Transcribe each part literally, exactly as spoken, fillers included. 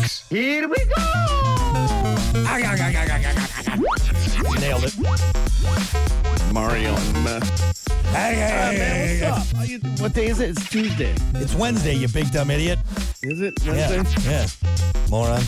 six. Here we go! Nailed it. Mario and meth. Hey, hey, Uh, hey, man, hey, hey. what's up? How you- What day is it? It's Tuesday. It's Wednesday, you big dumb idiot. Is it Yeah, Wednesday? yeah. Moron.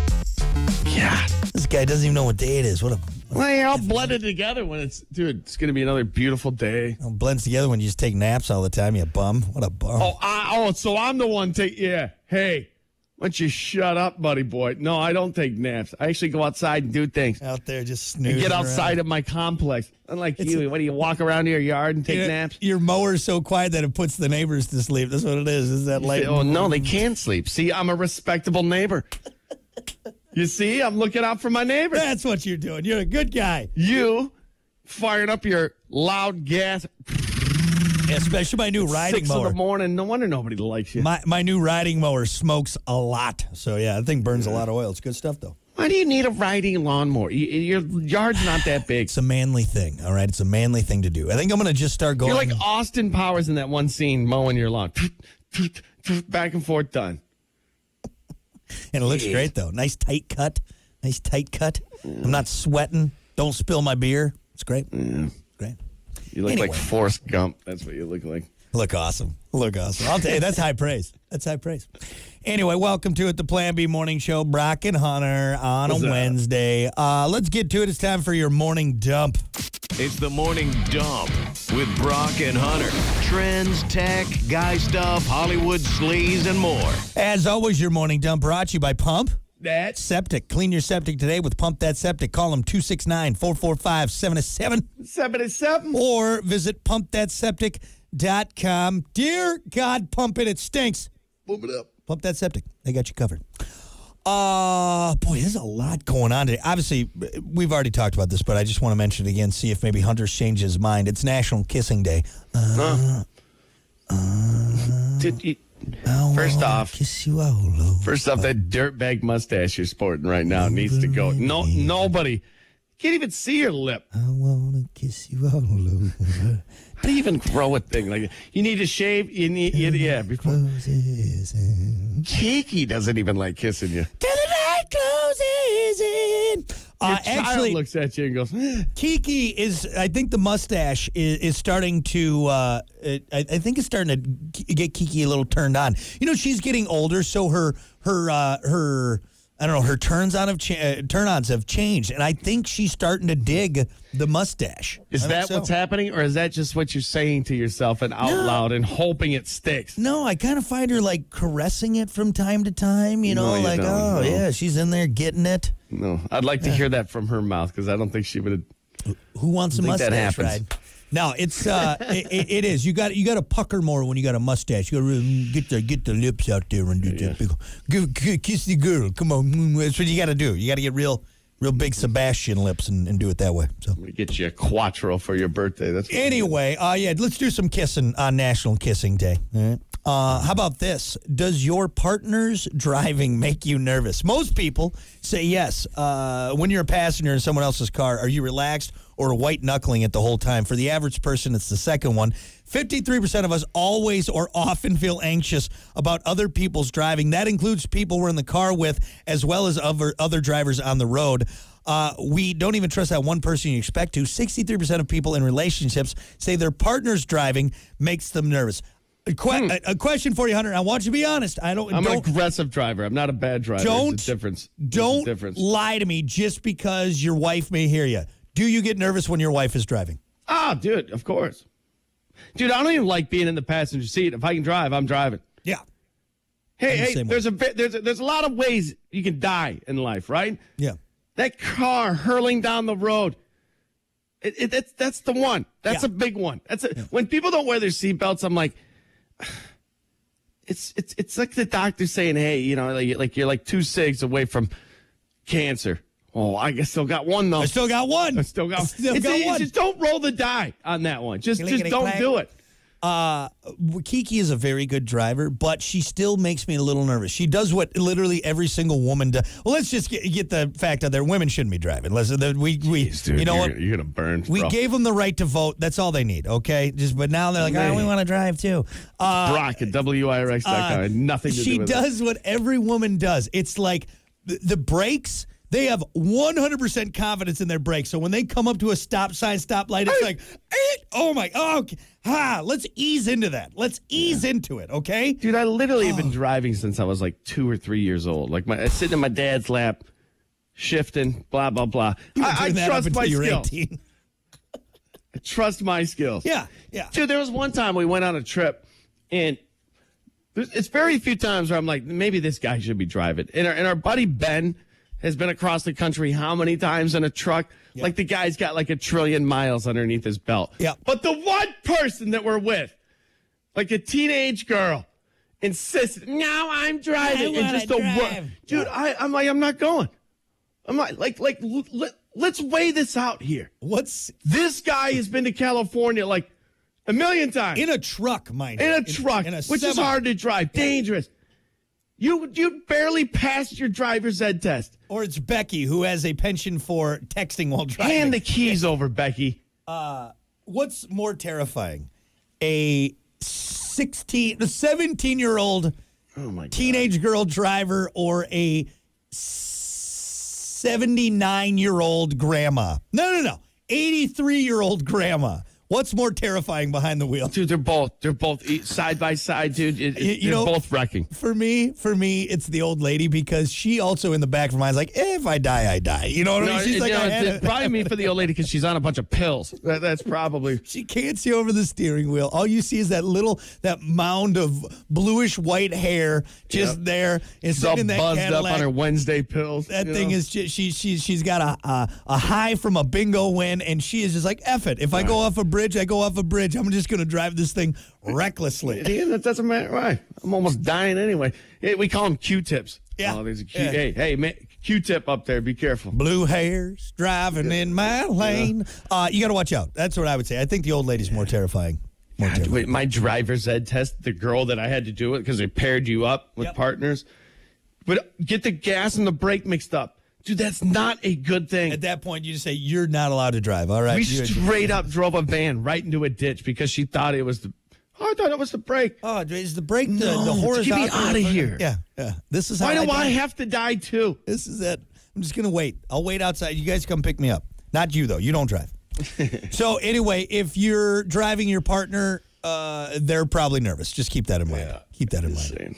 Yeah. This guy doesn't even know what day it is. What a Well, yeah, I'll blend it together when it's, dude, it's going to be another beautiful day. it blends together when you just take naps all the time, you bum. What a bum. Oh, I, oh, so I'm the one take, yeah. Hey, why don't you shut up, buddy boy? No, I don't take naps. I actually go outside and do things. Out there just And snoozing get outside around. of my complex. Unlike It's you, what do you walk around your yard and take Your- naps? Your mower's so quiet that it puts the neighbors to sleep. That's what it is. Is that light? Oh, no, they can't sleep. See, I'm a respectable neighbor. You see, I'm looking out for my neighbors. That's what you're doing. You're a good guy. You firing up your loud gas Especially my new riding six mower. in the morning. No wonder nobody likes you. My my new riding mower smokes a lot. So yeah, that thing burns a lot of oil. It's good stuff though. Why do you need a riding lawnmower? You, your yard's not that big. It's a manly thing, all right? It's a manly thing to do. I think I'm going to just start going. You're like Austin Powers in that one scene mowing your lawn. Back and forth done. And it looks great, though. Nice tight cut. Nice tight cut. I'm not sweating. Don't spill my beer. It's great. Yeah. Great. You look Anyway. like Forrest Gump. That's what you look like. Look awesome. Look awesome. I'll tell you, that's high praise. That's high praise. Anyway, welcome to it, the Plan B Morning Show. Brock and Hunter on What's a up? Wednesday. Uh, let's get to it. It's time for your morning dump. It's the Morning Dump with Brock and Hunter. Trends, tech, guy stuff, Hollywood sleaze, and more. As always, your morning dump brought to you by Pump That's Septic. Clean your septic today with Pump That Septic. Call them two six nine, four four five, seven seven seventy-seven. or visit pump that septic dot com. Dear God, pump it. It stinks. Move it up. Pump That Septic. They got you covered. Uh, boy, there's a lot going on today. Obviously, we've already talked about this, but I just want to mention it again, see if maybe Hunter's changed his mind. It's National Kissing Day. Uh, Did you, I First wanna off- kiss you all over. first off, that dirtbag mustache you're sporting right now needs to go. No, nobody can't even see your lip. I want to kiss you all over. How do you even grow a thing like that? You need to shave. You need, you, yeah. Before Closes in. Kiki doesn't even like kissing you. Till the night closes in. Uh, Your child actually, looks at you and goes, "Eh." Kiki is, I think the mustache is, is starting to, uh, it, I, I think it's starting to get Kiki a little turned on. You know, she's getting older, so her, her, uh, her, I don't know, her turns on have cha- uh, turn-ons have changed, and I think she's starting to dig the mustache. Is I that think so. what's happening, or is that just what you're saying to yourself and out No. loud and hoping it sticks? No, I kind of find her like caressing it from time to time, you know, No, you like, don't, oh, no. yeah, she's in there getting it. No, I'd like to hear that from her mouth because I don't think she would have. Who wants a think that mustache happens. ride? No, it's uh, it, it- it is. You got you got to pucker more when you got a mustache. You got to get the get the lips out there and do Yeah. that big. Give, ki- kiss the girl. Come on, that's what you got to do. You got to get real, real big Sebastian lips and, and do it that way. So We get you a quattro for your birthday. That's what anyway, uh, yeah, let's do some kissing on National Kissing Day. All right. Uh, how about this? Does your partner's driving make you nervous? Most people say yes. Uh, when you're a passenger in someone else's car, are you relaxed or white knuckling it the whole time? For the average person, it's the second one. fifty-three percent of us always or often feel anxious about other people's driving. That includes people we're in the car with as well as other, other drivers on the road. Uh, we don't even trust that one person you expect to. sixty-three percent of people in relationships say their partner's driving makes them nervous. A, que- a, a question for you, Hunter. I want you to be honest. I don't. I'm don't an aggressive driver. I'm not a bad driver. Don't- There's a difference. There's a don't difference. lie to me just because your wife may hear you. Do you get nervous when your wife is driving? Ah, dude, of course. Dude, I don't even like being in the passenger seat. If I can drive, I'm driving. Yeah. Hey, I'm the hey, same way. there's a bit, there's a, there's a lot of ways you can die in life, right? Yeah. That car hurling down the road. It, it, that's that's the one. That's Yeah. a big one. That's a, when people don't wear their seatbelts. I'm like, it's it's it's like the doctor saying, hey, you know, like, like you're like two cigs away from cancer. Oh, I guess still got one though. I still got one. I still got. I still it's got a- one. Just don't roll the die on that one. Just just Clickety don't clack. do it. Uh, Kiki is a very good driver, but she still makes me a little nervous. She does what literally every single woman does. Well, let's just get, get the fact out there. Women shouldn't be driving. Listen, the, we, we Jeez, dude, you know you're, what? Gonna, you're gonna burn. We bro. gave them the right to vote. That's all they need, okay? Just But now they're like, oh, we want to drive too. Uh, Brock at W I R X dot com. uh, Nothing to she do with does what every woman does. It's like the, the brakes. They have one hundred percent confidence in their brakes. So when they come up to a stop sign, stoplight, it's like, eh, oh my, oh, okay. ha, let's ease into that. Let's ease yeah. into it, okay? Dude, I literally have been driving since I was like two or three years old. Like my sitting in my dad's lap, shifting, blah, blah, blah. You were I, doing I that trust up my until you were skills. eighteen. I trust my skills. Yeah, yeah. Dude, there was one time we went on a trip, and there's, it's very few times where I'm like, maybe this guy should be driving. And our, and our buddy Ben has been across the country how many times in a truck? Yeah. Like the guy's got like a trillion miles underneath his belt. Yeah. But the one person that we're with, like a teenage girl, insisted, no, I'm driving. I and just the drive. word. Dude, yeah. I, I'm like, I'm not going. I'm like, like, like, let, let's weigh this out here. What's This guy has been to California like a million times. in a truck, mind In you. a truck, in a which is semi. hard to drive, dangerous. You you barely passed your driver's ed test. Or it's Becky who has a penchant for texting while driving. Hand the keys over, Becky. What's more terrifying? A sixteen, a seventeen-year-old Oh my God. teenage girl driver or a seventy-nine-year-old grandma? No, no, no. eighty-three-year-old grandma. What's more terrifying behind the wheel? Dude, they're both they're both e- side by side, dude. It, it, You- you they're know- both wrecking. For me, for me, it's the old lady because she also in the back of her mind is like, eh, if I die, I die. You know what I No, mean? She's it- like, you know, I had it's it. probably me for the old lady because she's on a bunch of pills. That, that's probably. She can't see over the steering wheel. All you see is that little, that mound of bluish white hair just Yep. there. And She's all sitting in that buzzed Cadillac. up on her Wednesday pills. That you thing know? is just, she she she's got a, a a high from a bingo win, and she is just like, F it. If I go off a bridge, I go off a bridge. I'm just gonna drive this thing recklessly. Yeah, that doesn't matter. Right. I'm almost dying anyway. Hey, we call them Q-tips. Yeah. Oh, there's a Q. Yeah. Hey, hey, man, Q-tip up there. Be careful. Blue hairs driving in my lane. Uh, you got to watch out. That's what I would say. I think the old lady's more terrifying. More God, terrifying. wait, my driver's ed test, the girl that I had to do it because they paired you up with Yep. partners, but get the gas and the brake mixed up. Dude, that's not a good thing. At that point, you just say you're not allowed to drive. All right. We You- straight up drove a van right into a ditch because she thought it was the. Oh, I thought it was the brake. Oh, is the brake the, No, the get me horizontal? outta here. Yeah, yeah. This is how Why do I die. have to die too? This is it. I'm just gonna wait. I'll wait outside. You guys come pick me up. Not you though. You don't drive. So anyway, if you're driving your partner, uh, they're probably nervous. Just keep that in mind. Yeah. Keep that in mind. Insane.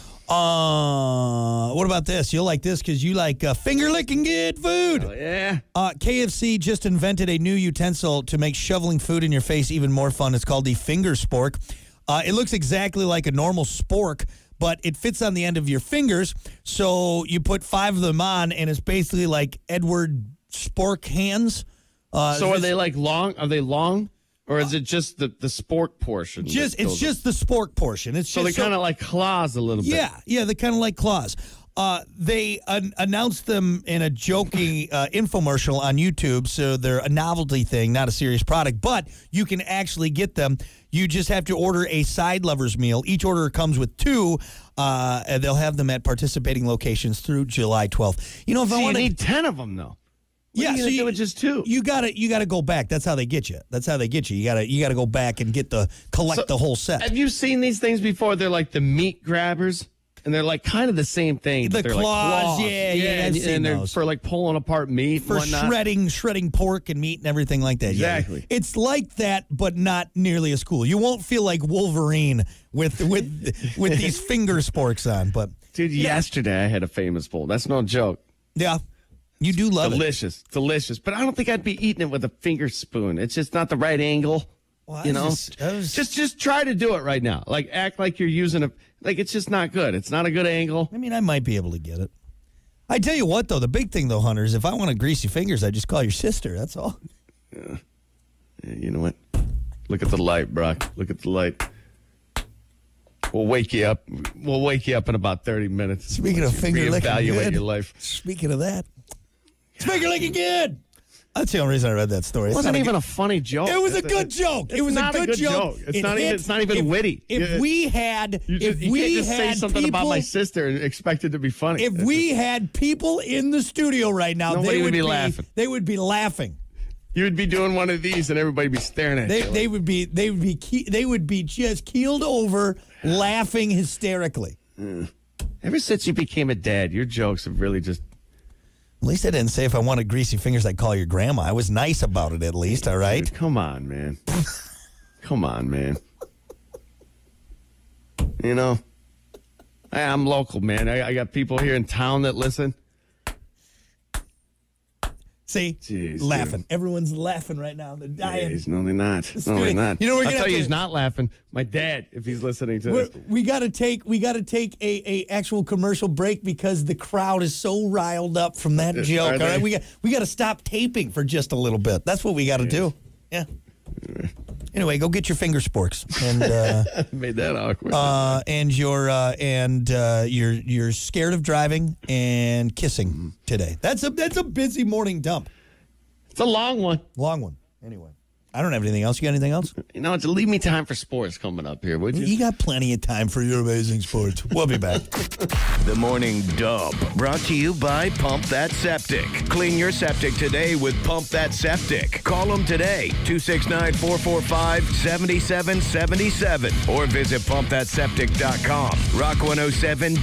Uh, what about this? You'll like this because you like uh, finger licking good food. Oh, yeah. Uh, K F C just invented a new utensil to make shoveling food in your face even more fun. It's called the finger spork. Uh, it looks exactly like a normal spork, but it fits on the end of your fingers. So you put five of them on, and it's basically like Edward Spork hands. Uh, So are this- they like long? Are they long? Or is it just the, the spork portion? just? that It's goes- just the spork portion. It's So they just kind of like claws a little bit. Yeah, yeah, they kind of like claws. Uh, they an- announced them in a joking uh, infomercial on YouTube, so they're a novelty thing, not a serious product. But you can actually get them. You just have to order a side lovers meal. Each order comes with two, uh, and they'll have them at participating locations through July twelfth. You know, if So I you want to, need ten of them, though. What yeah, are you so gonna you do with just two? You gotta, you gotta go back. That's how they get you. That's how they get you. You gotta, you gotta go back and get the collect So, the whole set. Have you seen these things before? They're like the meat grabbers, and they're like kind of the same thing. but The they're like claws, claws. yeah, yeah, I've and, seen and they're those. for like pulling apart meat For and whatnot. shredding, shredding pork and meat and everything like that. Yeah. Exactly. It's like that, but not nearly as cool. You won't feel like Wolverine with with with these finger sporks on. But Dude, yesterday I had a famous bowl. That's no joke. yeah, you do love it. Delicious, delicious. But I don't think I'd be eating it with a finger spoon. It's just not the right angle. Well, I you was know, just- I was- just just try to do it right now. Like act like you're using a like it's just not good. It's not a good angle. I mean, I might be able to get it. I tell you what, though, the big thing, though, Hunter, is if I want to greasy fingers, I just call your sister. That's all. Yeah, you know what? Look at the light, Brock. Look at the light. We'll wake you up. We'll wake you up in about thirty minutes. Speaking of finger licking Reevaluate good. your life. Speaking of that, it's finger licking good. That's the only reason I read that story. It It's wasn't not even a, funny joke. It was a It's- good it's- joke. It's It was not a good joke. It's It not even. hit- It's not even if, witty. If You- we had, you, just, if you we can't just had say something people, about my sister and expect it to be funny. if we had people in the studio right now, Nobody they would would be laughing. They would be laughing. you would be doing one of these and everybody would be staring at They you. they would be they would be ke- they would be just keeled over, laughing hysterically. Ever since you became a dad, your jokes have really just. At least I didn't say if I wanted greasy fingers, I'd call your grandma. I was nice about it, at least. All right. Dude, come on, man. Come on, man. You know, I, I'm local, man. I, I got people here in town that listen. See, Jeez, laughing. dude. Everyone's laughing right now. They're dying. Jeez, no, they're not. No, they're good. not. You know, we're I'll gonna tell have you, to- he's not laughing. My dad, if he's listening to We're, this. we got to take we got to take a, a actual commercial break because the crowd is so riled up from that joke. All they? right, we got we got to stop taping for just a little bit. That's what we got to do. Yeah. Anyway, go get your finger sporks and uh, Made that awkward. uh, and you're uh, and uh, you're you're scared of driving and kissing today. That's a that's a busy morning dump. it's a long one. Long one. Anyway, I don't have anything else. You got anything else? You know, to leave me time for sports coming up here, would you? You got plenty of time for your amazing sports. We'll be back. The Morning Dump, brought to you by Pump That Septic. Clean your septic today with Pump That Septic. Call them today, two six nine, four four five, seven seven seven seven, or visit pump that septic dot com. Rock one oh seven